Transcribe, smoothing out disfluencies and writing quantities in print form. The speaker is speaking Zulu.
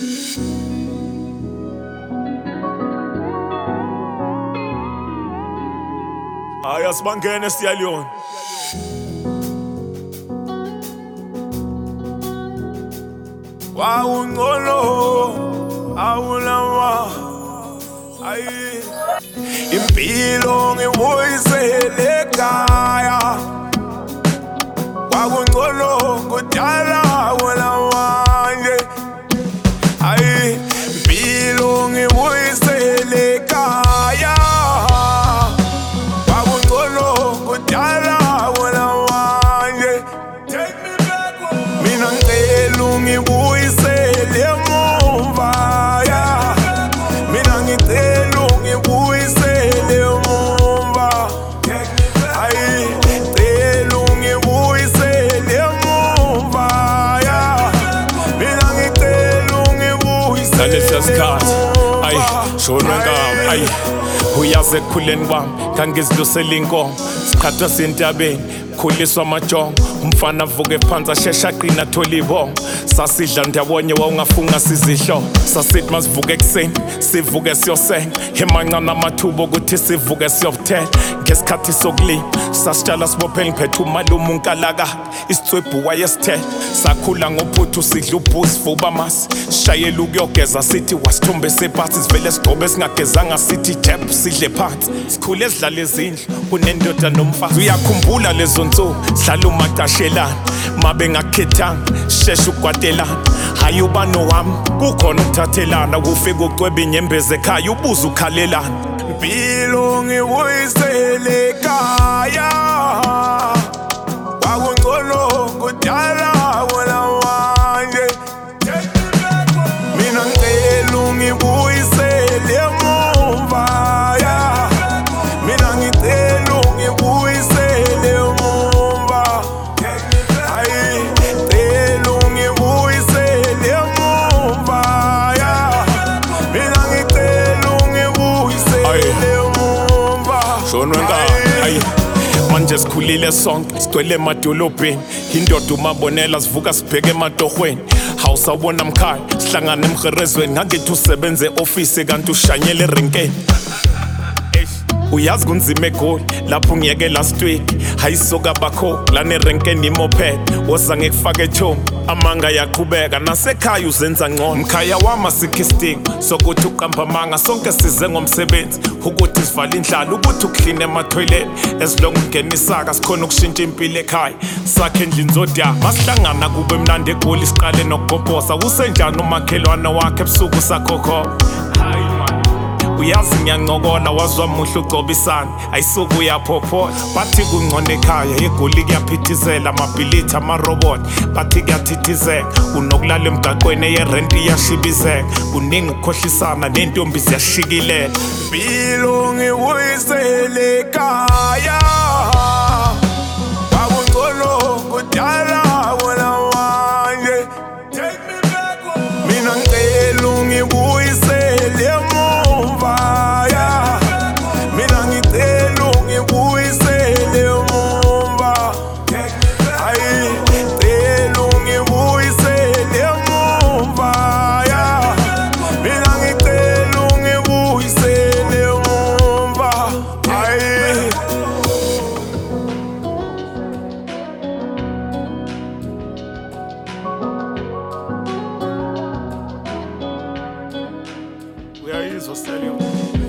Hayi asibangene siyaliyona. Wawungcono awulawa ayi impilo ngibuyisele ekhaya. Wawungcono kudala awulawanje ayi impilo ngibuyisele ekhaya. Wawungcono kudala awulawanje mina ngicela ungibuyisele emuva ya. Mina ngicela ungibuyisele emuva ayi ngicela ungibuyisele emuva ya. Mina ngicela ungibuyisele emuva ayi shonwe ngami ayi uyaze ekukhuleni kwami ngangizidlusela inkomo sikhathwa sentabeni khuliswa amajongo umfana avuke phansi ashesha aqina athola ibongo sasidla ndawonye wawungafunga sizihlo sasithi masivuke ekuseni sivuke siyosenga emancane amathuba okuthi sivuke siyobuthela ngesikhathi sokulima sasitshala sibophela ngiphethe umalume unkalakade isithwebhu wayesithela sakhula ngophuthu sidla ubhuzi vuba amasi sishayela ukuyogeza sithi wasithombe sebhasi sivele sigqobe singagezanga sithi tap sidle phansi sikhule sidlala ezindlu kunendoda nomfazi uyakhumbula lezo nsuku sidlala umacashelana mabe ngakhethanga shesha ukwatelana hayi uba nowami kukhona ukuthathelana kufika ucweba inyembezi ekhaya ubuza ukhalelana impilo ngibuyisele ekhaya. Wawungcono kudala awulawanje mina ngicela ungibuyisele emuva ya. Mina ngicela ungibuyisele emuva ayi ngicela ungibuyisele emuva ya. Mina ngicela ungibuyisele emuva shonwe ngami ayi manje sikhulile sonke sigcwele emadolobheni indoda umabonela sivuka sibheke ematorhweni hawusawubona mkhaya sihlangane emherezweni ngangithi usebenze e-ofisi kanti ushanyele erenkeni uyazi kunzima egoli lapho ngiyeke last week hayisoka bakho lana erenkeni imoped woza ngekufaka ethomi amanga yaqhubeka nasekhaya uzenza ngcono mkhaya wami asikho isidingo sokuthi uqamba amanga sonke size ngomsebenzi ukuthi sivale indlala ukuthi ukuhlina emathoyileti esilonge ungena isaka sikhona ukushintsha impilo ekhaya sakhe endlini zodya masihlangana kube mnandi egoli siqale nokugobhosa usenjani umakhelwane wakhe ebusuku sakhokho uyazi ngiyancokola wazwa muhle ugcobisana ayisuku uyaphophola bathi kungcono ekhaya egoli kuyaphithizela amabhilithi amaroboti bathi kuyathithizeka unokulala emgaqweni eyerenti iyashibizeka kuningi ukukhohlisana nentombi ziyashikilela impilo ngibuyisele ekhaya. Wawungcono kudala awulawanje mina ngicela ungibuyisele emuva ya. Mina ngicela ungibuyisele emuva ayi ngicela ungibuyisele emuva ya. Mina ngicela ungibuyisele emuva ayi. uyayizwa stallion